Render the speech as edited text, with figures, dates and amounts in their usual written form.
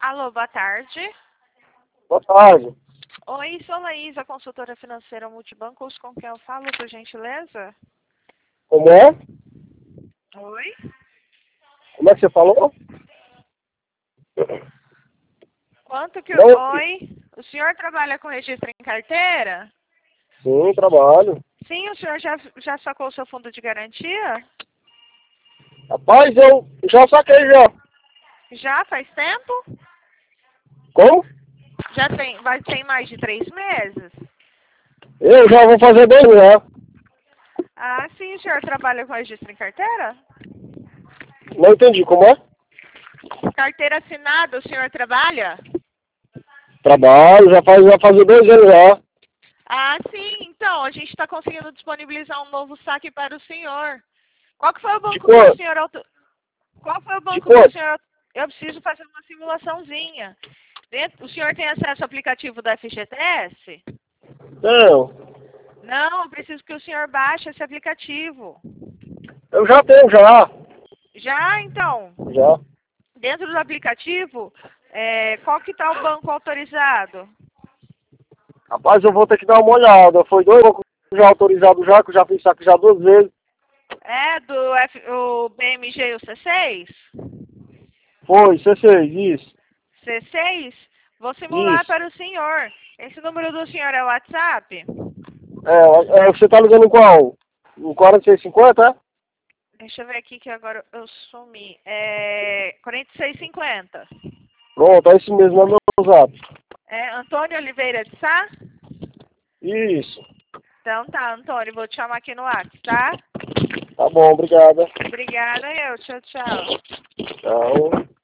Alô, boa tarde. Boa tarde. Oi, sou Laís, consultora financeira Multibancos, com quem eu falo, por gentileza? Como é? Oi? Como é que você falou? Quanto que... Não, Oi? O senhor trabalha com registro em carteira? sim, trabalho. Sim, o senhor já sacou o seu fundo de garantia? Rapaz, eu já saquei já. Já faz tempo? Como? Tem mais de 3 meses? Eu já vou fazer 2 já. Ah, sim, o senhor trabalha com registro em carteira? Não entendi, como é? Carteira assinada, o senhor trabalha? Trabalho, já fazer 2 anos já. Ah, sim, então, a gente está conseguindo disponibilizar um novo saque para o senhor. Qual que foi o De banco que o quanto? senhor... Qual foi o De banco que o quanto? senhor... Eu preciso fazer uma simulaçãozinha. O senhor tem acesso ao aplicativo da FGTS? Não, Não, eu preciso que o senhor baixe esse aplicativo. eu já tenho já. Já, então, Já. dentro do aplicativo, qual que está o banco autorizado? Rapaz, eu vou ter que dar uma olhada. Foi 2 bancos já autorizados já, que eu já fiz saque já 2 vezes. É o BMG e o C6? Foi, C6, isso. C6? Vou simular Isso. para o senhor. Esse número do senhor é o WhatsApp? Você tá ligando em qual? No 4650, é? Deixa eu ver aqui que agora eu sumi. 4650. Pronto, é esse mesmo, é meu zap. É Antônio Oliveira de Sá? Isso. Então tá, Antônio, vou te chamar aqui no WhatsApp, tá? Tá bom, obrigada. Obrigada, eu. Tchau, tchau. Tchau.